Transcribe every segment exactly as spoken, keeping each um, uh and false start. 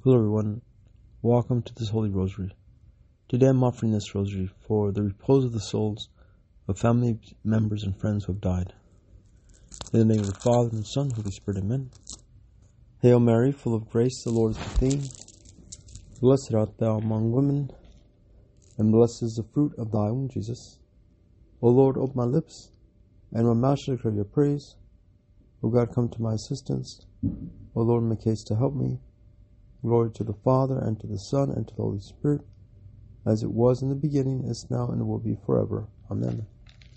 Hello everyone, welcome to this Holy Rosary. Today I'm offering this Rosary for the repose of the souls of family members and friends who have died. In the name of the Father, and the Son, and the Holy Spirit, Amen. Hail Mary, full of grace, the Lord is with thee. Blessed art thou among women, and blessed is the fruit of thy womb, Jesus. O Lord, open my lips, and my mouth shall declare your praise. O God, come to my assistance. O Lord, make haste to help me. Glory to the Father, and to the Son, and to the Holy Spirit, as it was in the beginning, is now, and will be forever. Amen.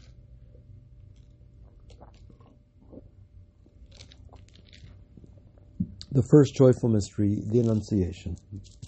The first joyful mystery, the Annunciation.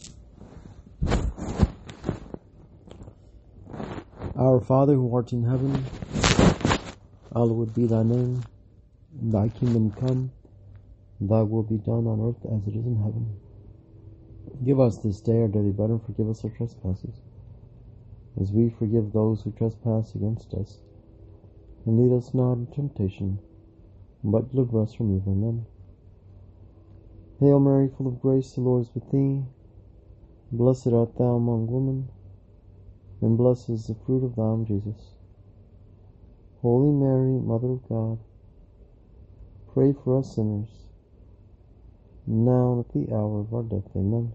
Our Father, who art in heaven, hallowed be thy name. Thy kingdom come, thy will be done on earth as it is in heaven. Give us this day our daily bread, and forgive us our trespasses, as we forgive those who trespass against us. And lead us not into temptation, but deliver us from evil. Amen. Hail Mary, full of grace, the Lord is with thee. Blessed art thou among women, and blessed is the fruit of thy womb, Jesus. Holy Mary, Mother of God, pray for us sinners, now and at the hour of our death. Amen.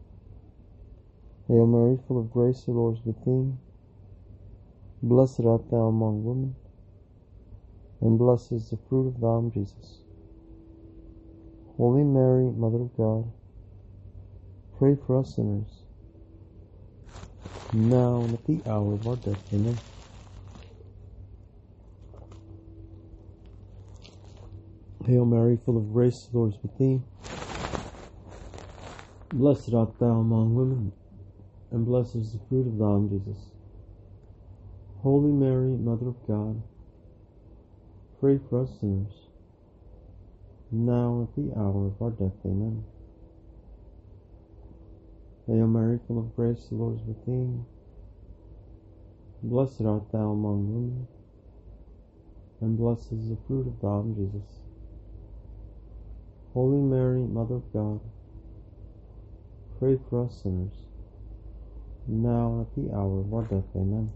Hail Mary, full of grace, the Lord is with thee. Blessed art thou among women, and blessed is the fruit of thy womb, Jesus. Holy Mary, Mother of God, pray for us sinners, now and at the hour of our death. Amen. Hail Mary, full of grace, the Lord is with thee. Blessed art thou among women, and blessed is the fruit of thy womb, Jesus. Holy Mary, Mother of God, pray for us sinners, now and at the hour of our death. Amen. Hail Mary, full of grace, the Lord is with thee. Blessed art thou among women, and blessed is the fruit of thy womb, Jesus. Holy Mary, Mother of God, pray for us sinners, now and at the hour of our death. Amen.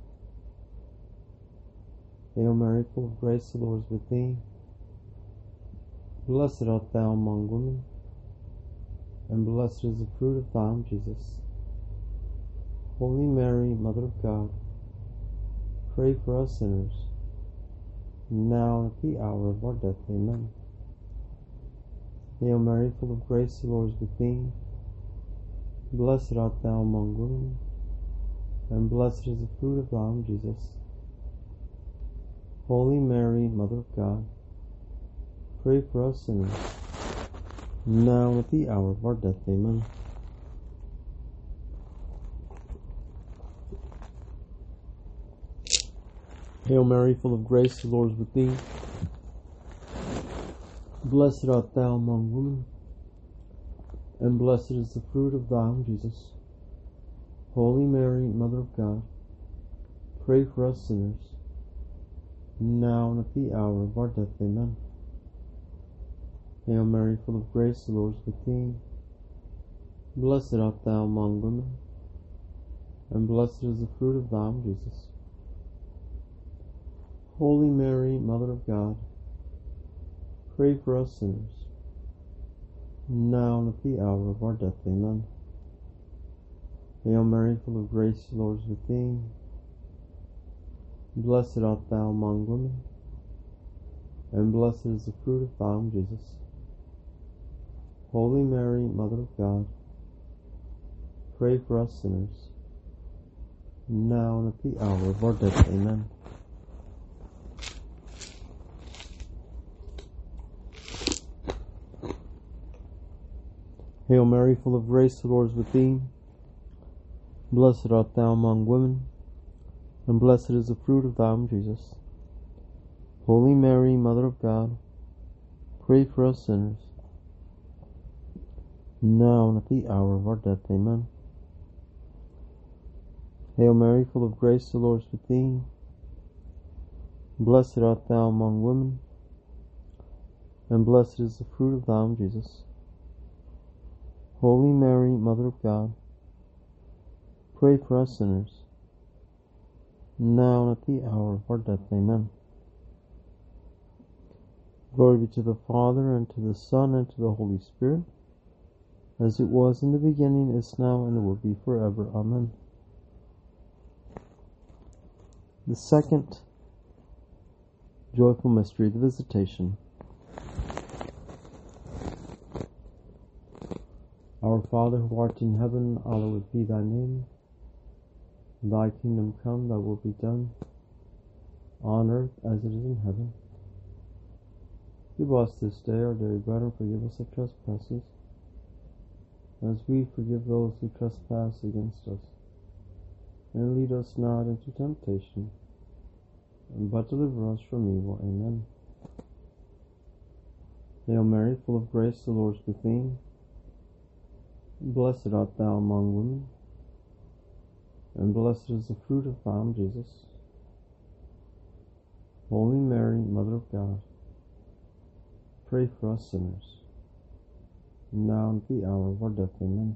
Hail Mary, full of grace, the Lord is with thee. Blessed art thou among women, and blessed is the fruit of thy womb, Jesus. Holy Mary, Mother of God, pray for us sinners, now and at the hour of our death. Amen. Hail Mary, full of grace, the Lord is with thee. Blessed art thou among women, and blessed is the fruit of thy womb, Jesus. Holy Mary, Mother of God, pray for us sinners, now and at the hour of our death. Amen. Hail Mary, full of grace, the Lord is with thee. Blessed art thou among women, and blessed is the fruit of thy womb, Jesus. Holy Mary, Mother of God, pray for us sinners, now and at the hour of our death. Amen. Hail Mary, full of grace, the Lord is with thee. Blessed art thou among women, and blessed is the fruit of thy womb, Jesus. Holy Mary, Mother of God, pray for us sinners, now and at the hour of our death. Amen. Hail Mary, full of grace, the Lord is with thee. Blessed art thou among women, and blessed is the fruit of thy womb, Jesus. Holy Mary, Mother of God, pray for us sinners, now and at the hour of our death. Amen. Hail Mary, full of grace, the Lord is with thee. Blessed art thou among women, and blessed is the fruit of thy womb, Jesus. Holy Mary, Mother of God, pray for us sinners, now and at the hour of our death. Amen. Hail Mary, full of grace, the Lord is with thee. Blessed art thou among women, and blessed is the fruit of thy womb, Jesus. Holy Mary, Mother of God, pray for us sinners, now and at the hour of our death. Amen. Glory be to the Father, and to the Son, and to the Holy Spirit, as it was in the beginning, is now, and will be forever. Amen. The second joyful mystery, the Visitation. Our Father, who art in heaven, hallowed be thy name. Thy kingdom come, thy will be done, on earth as it is in heaven. Give us this day our daily bread, and forgive us our trespasses, as we forgive those who trespass against us. And lead us not into temptation, but deliver us from evil. Amen. Hail Mary, full of grace, the Lord is with thee. Blessed art thou among women, and blessed is the fruit of thy womb, Jesus. Holy Mary, Mother of God, pray for us sinners, now and at the hour of our death. Amen.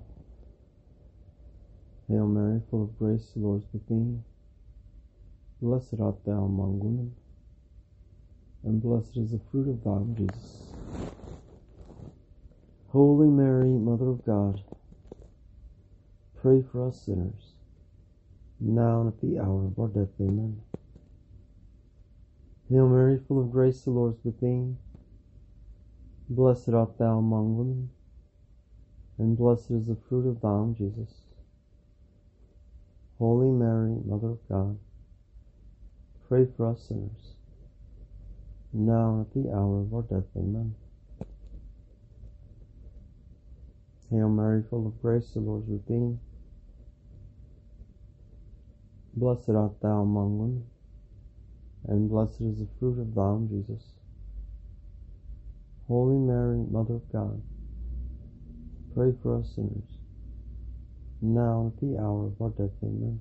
Hail Mary, full of grace, the Lord is with thee. Blessed art thou among women, and blessed is the fruit of thy womb, Jesus. Holy Mary, Mother of God, pray for us sinners, now and at the hour of our death. Amen. Hail Mary, full of grace, the Lord is with thee. Blessed art thou among women, and blessed is the fruit of thy womb, Jesus. Holy Mary, Mother of God, pray for us sinners, now and at the hour of our death. Amen. Hail Mary, full of grace, the Lord is with thee. Blessed art thou among women, and blessed is the fruit of thy womb, Jesus. Holy Mary, Mother of God, pray for us sinners, now and at the hour of our death. Amen.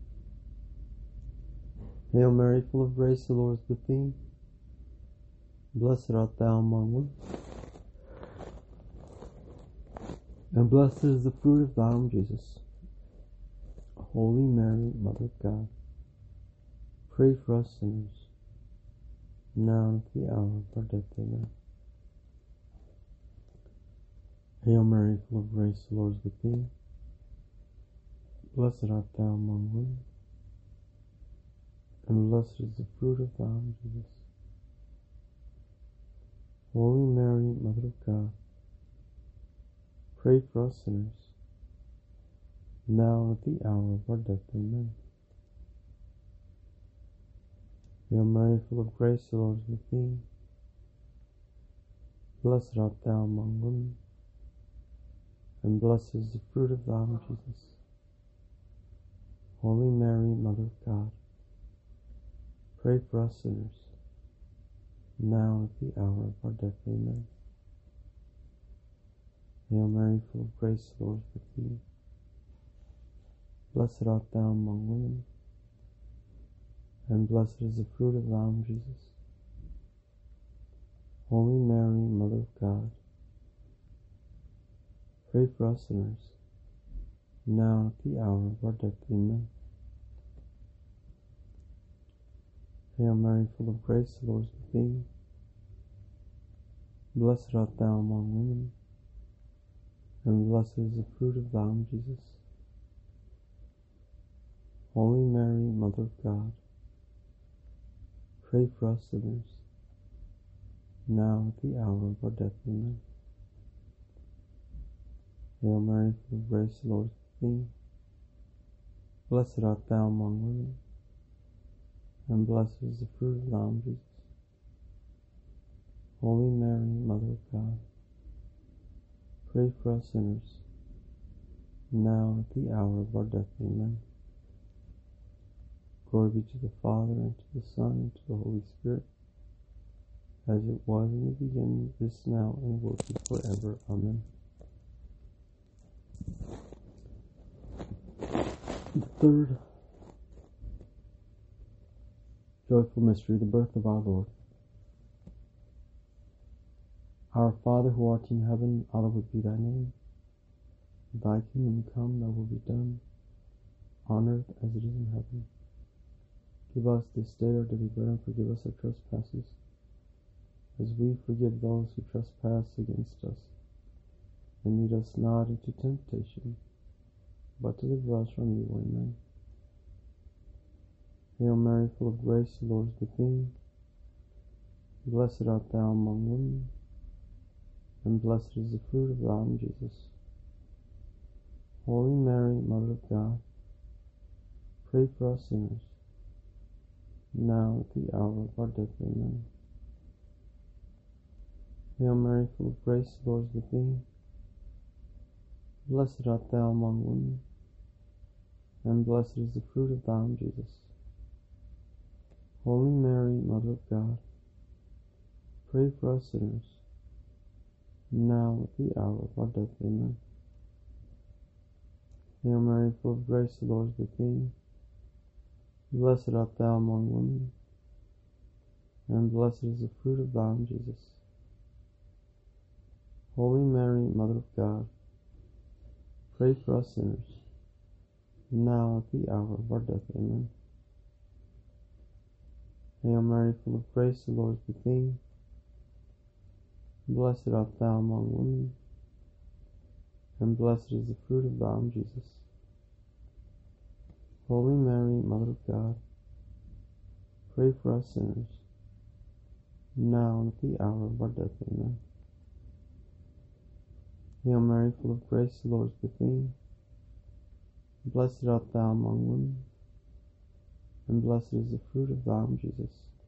Hail Mary, full of grace, the Lord is with thee. Blessed art thou among women, and blessed is the fruit of thy womb, Jesus. Holy Mary, Mother of God, pray for us sinners, now and at the hour of our death. Amen. Hail Mary, full of grace, the Lord is with thee. Blessed art thou among women, and blessed is the fruit of thy womb, Jesus. Holy Mary, Mother of God, pray for us sinners, now and at the hour of our death. Amen. Hail Mary, full of grace, the Lord is with thee. Blessed art thou among women, and blessed is the fruit of thy womb, Jesus. Holy Mary, Mother of God, pray for us sinners, now and at the hour of our death. Amen. Hail Mary, full of grace, the Lord is with thee. Blessed art thou among women, and blessed is the fruit of thy womb, Jesus. Holy Mary, Mother of God, pray for us sinners, now and at the hour of our death. Amen. Hail Mary, full of grace, the Lord is with thee. Blessed art thou among women, and blessed is the fruit of thy womb, Jesus. Holy Mary, Mother of God, pray for us sinners, now at the hour of our death. Amen. Hail Mary, full of grace, the Lord is with thee. Blessed art thou among women, and blessed is the fruit of thy womb, Jesus. Holy Mary, Mother of God, pray for us sinners, now at the hour of our death. Amen. Glory be to the Father, and to the Son, and to the Holy Spirit, as it was in the beginning, is now, and will be forever. Amen. The third joyful mystery, the birth of our Lord. Our Father, who art in heaven, hallowed be thy name. Thy kingdom come, thy will be done, on earth as it is in heaven. Give us this day our daily bread, and forgive us our trespasses, as we forgive those who trespass against us. And lead us not into temptation, but deliver us from evil. Amen. Hail Mary, full of grace, the Lord is with thee. Blessed art thou among women, and blessed is the fruit of thy womb, Jesus. Holy Mary, Mother of God, pray for us sinners, now at the hour of our death. Amen. Hail Mary, full of grace, the Lord is with thee. Blessed art thou among women, and blessed is the fruit of thy womb, Jesus. Holy Mary, Mother of God, pray for us sinners, now at the hour of our death. Amen. Hail Mary, full of grace, the Lord is with thee. Blessed art thou among women, and blessed is the fruit of thy womb, Jesus. Holy Mary, Mother of God, pray for us sinners, now at the hour of our death. Amen. Hail Mary, full of grace, the Lord is with thee. Blessed art thou among women, and blessed is the fruit of thy womb, Jesus. Holy Mary, Mother of God, pray for us sinners, now and at the hour of our death. Amen. Hail Mary, full of grace, the Lord is with thee. Blessed art thou among women, and blessed is the fruit of thy womb, Jesus.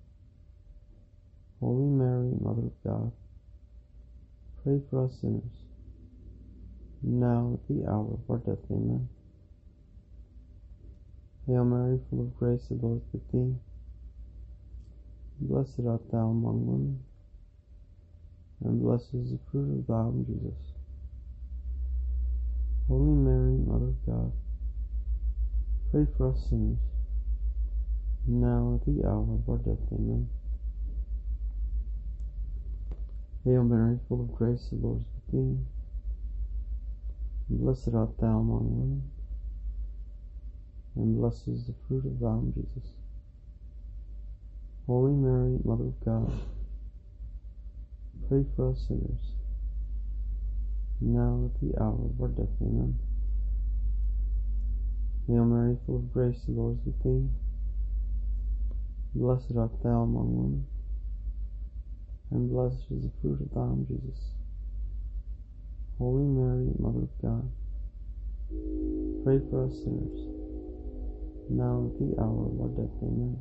Holy Mary, Mother of God, pray for us sinners, now at the hour of our death. Amen. Hail Mary, full of grace, the Lord is with thee. Blessed art thou among women, and blessed is the fruit of thy womb, Jesus. Holy Mary, Mother of God, pray for us sinners, now at the hour of our death. Amen. Hail Mary, full of grace, the Lord is with thee. Blessed art thou among women, and blessed is the fruit of thy womb, Jesus. Holy Mary, Mother of God, pray for us sinners, now at the hour of our death. Amen. Hail Mary, full of grace, the Lord is with thee. Blessed art thou among women, and blessed is the fruit of thy womb, Jesus. Holy Mary, Mother of God, pray for us sinners, now at the hour of our death. Amen.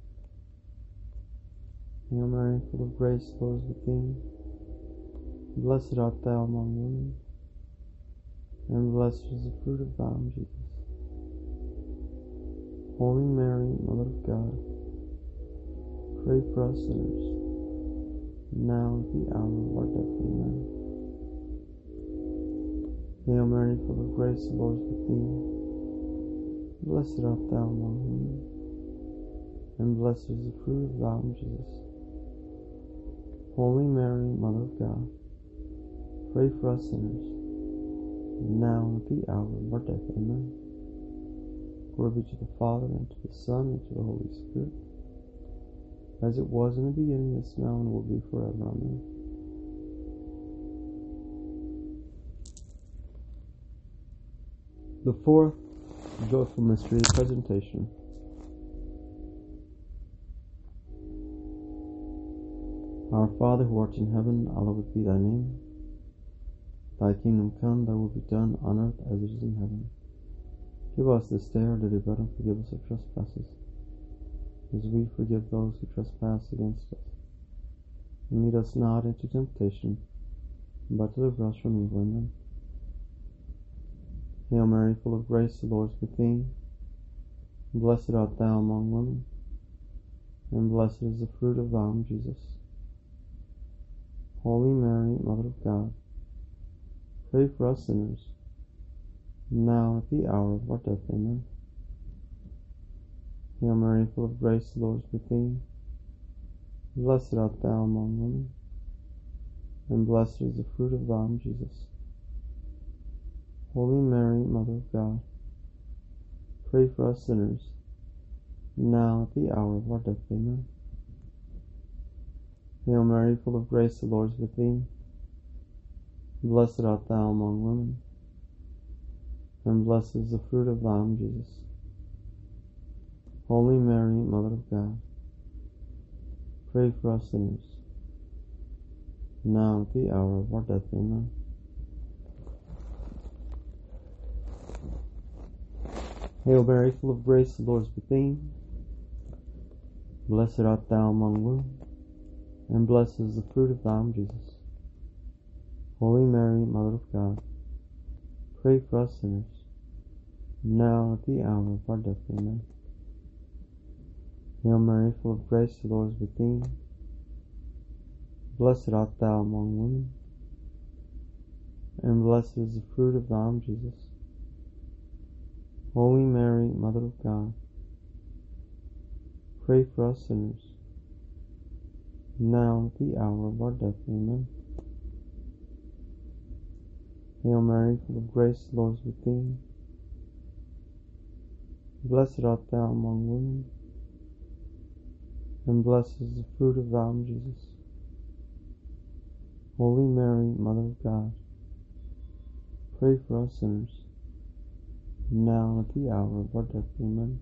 Hail Mary, full of grace, the Lord is with thee. Blessed art thou among women, and blessed is the fruit of thy womb, Jesus. Holy Mary, Mother of God, pray for us sinners, now at the hour of our death. Amen. Hail Mary, full of grace, the Lord is with thee. Blessed art thou among women, and blessed is the fruit of thy womb, Jesus. Holy Mary, Mother of God, pray for us sinners, now at the hour of our death. Amen. Glory be to the Father, and to the Son, and to the Holy Spirit, as it was in the beginning, is now, and will be forever. Amen. The fourth joyful mystery, the Presentation. Our Father, who art in heaven, hallowed be thy name. Thy kingdom come, thy will be done, on earth as it is in heaven. Give us this day our daily bread, and forgive us our trespasses, as we forgive those who trespass against us. And lead us not into temptation, but deliver us from evil. Amen. Hail Mary, full of grace, the Lord is with thee. Blessed art thou among women, and blessed is the fruit of thy womb, Jesus. Holy Mary, Mother of God, pray for us sinners, now at the hour of our death. Amen. Hail Mary, full of grace, the Lord is with thee. Blessed art thou among women, and blessed is the fruit of thy womb, Jesus. Holy Mary, Mother of God, pray for us sinners, now at the hour of our death. Amen. Hail Mary, full of grace, the Lord is with thee. Blessed art thou among women, and blessed is the fruit of thy womb, Jesus. Holy Mary, Mother of God, pray for us sinners, now at the hour of our death. Amen. Hail Mary, full of grace, the Lord is with thee. Blessed art thou among women, and blessed is the fruit of thy womb, Jesus. Holy Mary, Mother of God, pray for us sinners, now at the hour of our death. Amen. Hail Mary, full of grace, the Lord is with thee. Blessed art thou among women, and blessed is the fruit of thy womb, Jesus. Holy Mary, Mother of God, pray for us sinners, now at the hour of our death. Amen. Hail Mary, full of grace, the Lord is with thee. Blessed art thou among women, and blessed is the fruit of thy womb, Jesus. Holy Mary, Mother of God, pray for us sinners, now at the hour of our death. Amen.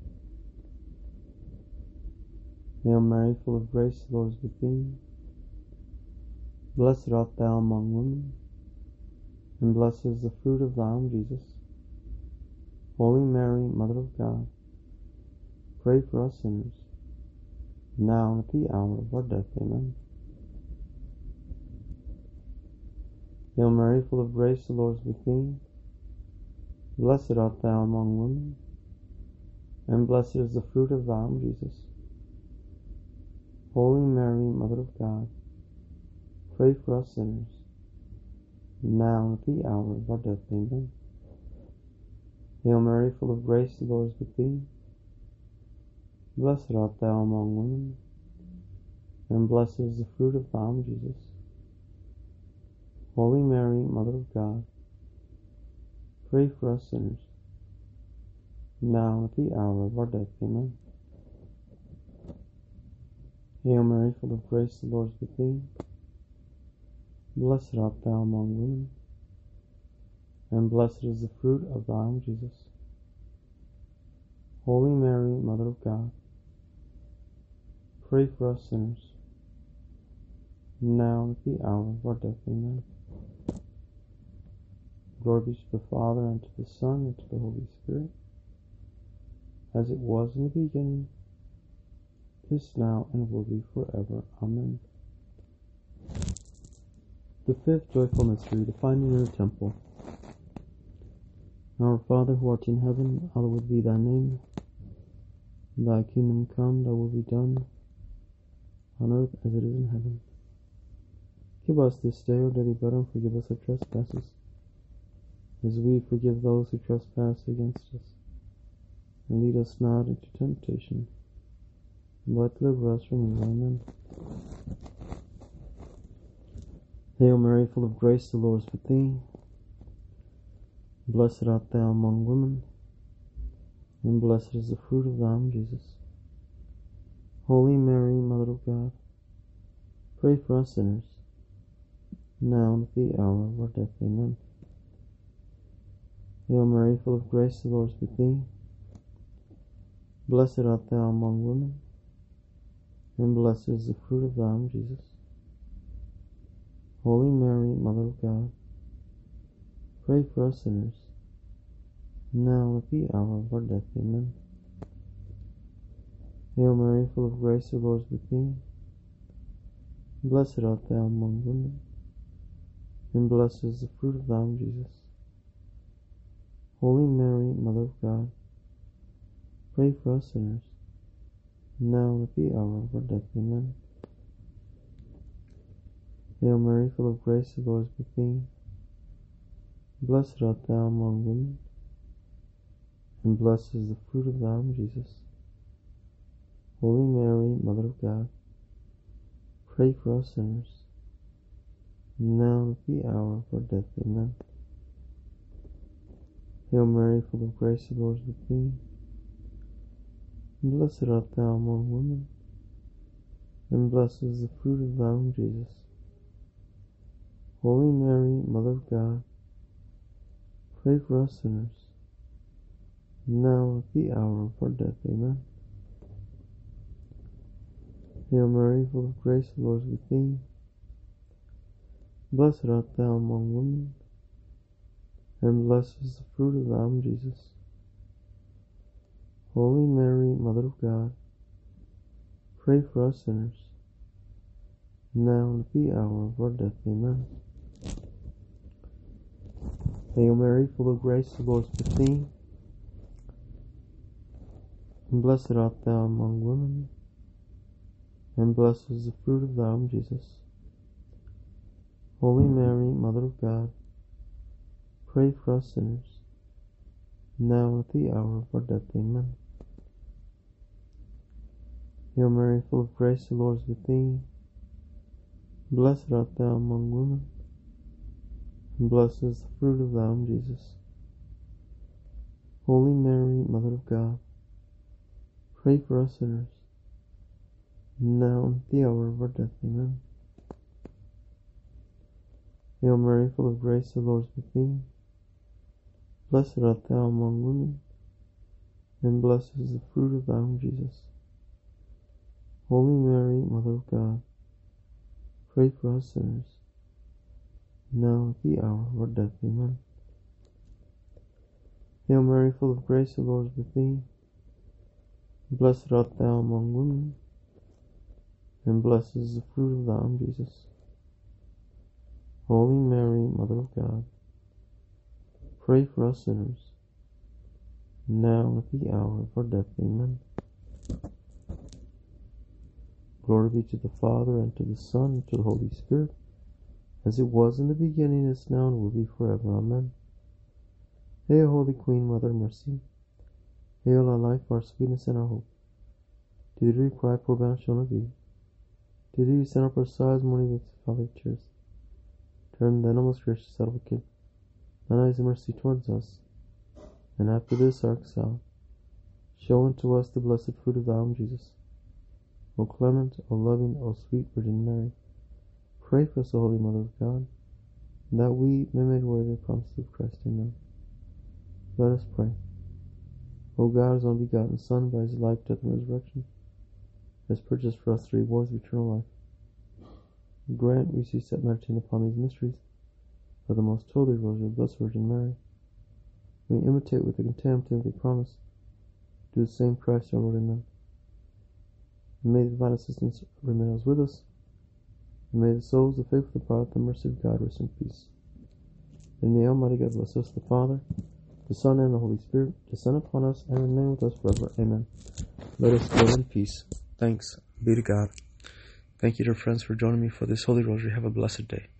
Hail Mary, full of grace, the Lord is with thee. Blessed art thou among women, and blessed is the fruit of thy womb, Jesus. Holy Mary, Mother of God, pray for us sinners, now at the hour of our death. Amen. Hail Mary, full of grace, the Lord is with thee. Blessed art thou among women, and blessed is the fruit of thy womb, Jesus. Holy Mary, Mother of God, pray for us sinners, now at the hour of our death. Amen. Hail Mary, full of grace, the Lord is with thee. Blessed art thou among women, and blessed is the fruit of thy womb, Jesus. Holy Mary, Mother of God, pray for us sinners, now at the hour of our death. Amen. Hail Mary, full of grace, the Lord is with thee. Blessed art thou among women, and blessed is the fruit of thy womb, Jesus. Holy Mary, Mother of God, pray for us sinners, now at the hour of our death. Amen. Glory be to the Father, and to the Son, and to the Holy Spirit, as it was in the beginning, is now, and will be forever. Amen. The fifth joyful mystery, the finding of the temple. Our Father, who art in heaven, hallowed be thy name. Thy kingdom come, thy will be done, on earth as it is in heaven. Give us this day our daily bread, and forgive us our trespasses, as we forgive those who trespass against us. And lead us not into temptation, but deliver us from evil. Amen. Hail Mary, full of grace, the Lord is with thee. Blessed art thou among women, and blessed is the fruit of thy womb, Jesus. Holy Mary, Mother of God, pray for us sinners, now and at the hour of our death. Amen. Hail Mary, full of grace, the Lord is with thee. Blessed art thou among women, and blessed is the fruit of thy womb, Jesus. Holy Mary, Mother of God, pray for us sinners, now and at the hour of our death. Amen. Hail Mary, full of grace, the Lord is with thee. Blessed art thou among women, and blessed is the fruit of thy womb, Jesus. Holy Mary, Mother of God, pray for us sinners, now and at the hour of our death. Amen. Hail Mary, full of grace, the Lord is with thee. Blessed art thou among women, and blessed is the fruit of thy womb, Jesus. Holy Mary, Mother of God, pray for us sinners, now and at the hour of our death. Amen. Hail Mary, full of grace, the Lord is with thee. Blessed art thou among women, and blessed is the fruit of thy womb, Jesus. Holy Mary, Mother of God, pray for us sinners, now at the hour of our death. Amen. Hail Mary, full of grace, the Lord is with thee. Blessed art thou among women, and blessed is the fruit of thy womb, Jesus. Holy Mary, Mother of God, pray for us sinners, now and at the hour of our death. Amen. Hail Mary, full of grace, the Lord is with thee. And blessed art thou among women, and blessed is the fruit of thy womb, Jesus. Holy Mary, Mother of God, pray for us sinners, now and at the hour of our death. Amen. Hail Mary, full of grace, the Lord is with thee. Blessed art thou among women, and blessed is the fruit of thy womb, Jesus. Holy Mary, Mother of God, pray for us sinners, now and at the hour of our death. Amen. Hail Mary, full of grace, the Lord is with thee. Blessed art thou among women, and blessed is the fruit of thy womb, Jesus. Holy Mary, Mother of God, pray for us sinners, now at the hour of our death. Amen. Hail Mary, full of grace, the Lord is with thee. Blessed art thou among women, and blessed is the fruit of thy womb, Jesus. Holy Mary, Mother of God, pray for us sinners, now at the hour of our death. Amen. Glory be to the Father, and to the Son, and to the Holy Spirit, as it was in the beginning, is now, and will be forever. Amen. Hail, Holy Queen, Mother of Mercy. Hail, our life, our sweetness, and our hope. To thee we cry, poor bound shall not be. To thee we send up our sighs, mourning with fatherly tears. Turn then, O most gracious Advocate, thine eyes of mercy towards us, and after this our exile, show unto us the blessed fruit of thy womb, Jesus. O clement, O loving, O sweet Virgin Mary, pray for us, O Holy Mother of God, that we may make worthy the promises of Christ. Amen. Let us pray. O God, his only begotten Son, by his life, death, and resurrection, has purchased for us the rewards of eternal life. Grant we cease at meditating upon these mysteries of the most holy Rosary of the Blessed Virgin Mary. We imitate with the contempt and the promise, do the same Christ our Lord. Amen. And may the divine assistance remain always with us, and may the souls of faithful departed, the mercy of God, rest in peace. And may Almighty God bless us, the Father, the Son, and the Holy Spirit, descend upon us and remain with us forever. Amen. Let us go in peace. Thanks be to God. Thank you, dear friends, for joining me for this Holy Rosary. Have a blessed day.